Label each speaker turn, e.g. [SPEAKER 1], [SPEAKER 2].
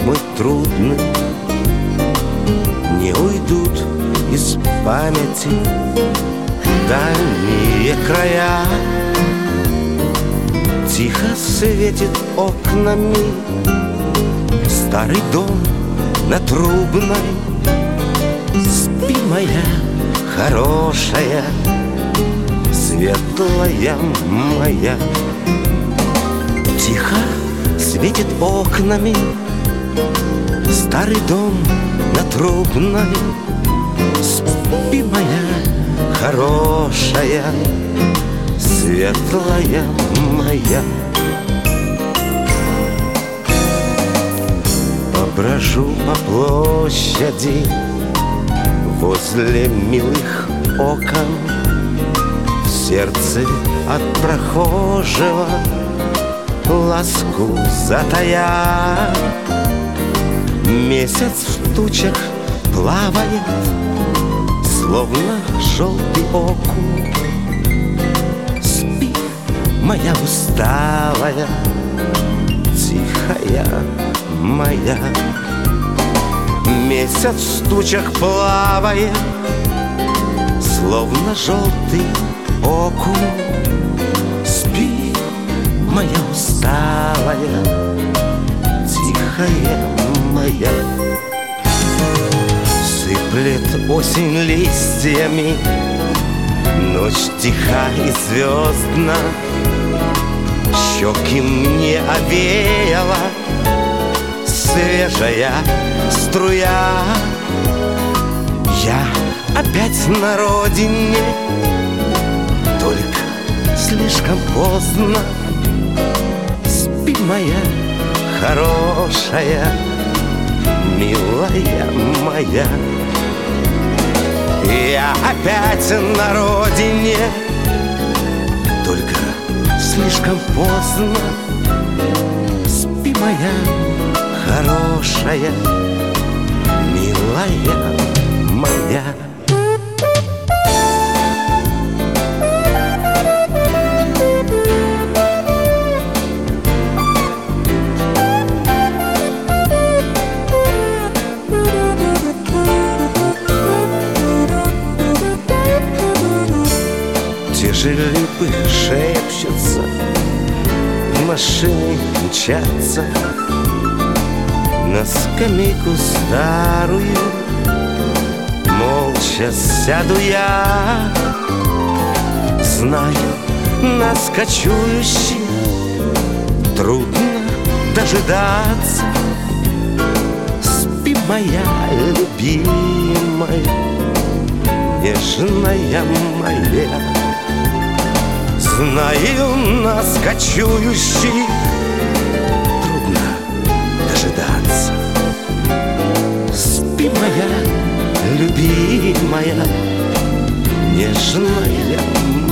[SPEAKER 1] мой трудный не уйдут из памяти дальние края. Тихо светит окнами старый дом на Трубной. Спи, моя хорошая, светлая моя. Тихо светит окнами старый дом на Трубной. Спи, моя хорошая, светлая моя. Поброжу по площади возле милых окон, в сердце от прохожего ласку затая. Месяц в тучах плавает, словно желтый окунь. Спи, моя усталая, тихая моя. Месяц в тучах плавает, словно желтый окунь. Спи, моя усталая, тихая моя. Сыплет осень листьями, ночь тиха и звездна. Щеки мне овеяла свежая струя. Я опять на родине, только слишком поздно. Спи, моя хорошая, милая моя. Я опять на родине, только слишком поздно. Спи, моя хорошая, милая моя. Те же липы шепчутся, машины мчатся. На скамейку старую молча сяду я. Знаю, нас кочующих трудно дожидаться. Спи, моя любимая, нежная моя. Знаю, нас кочующих трудно дожидаться. Спи, моя любимая, нежная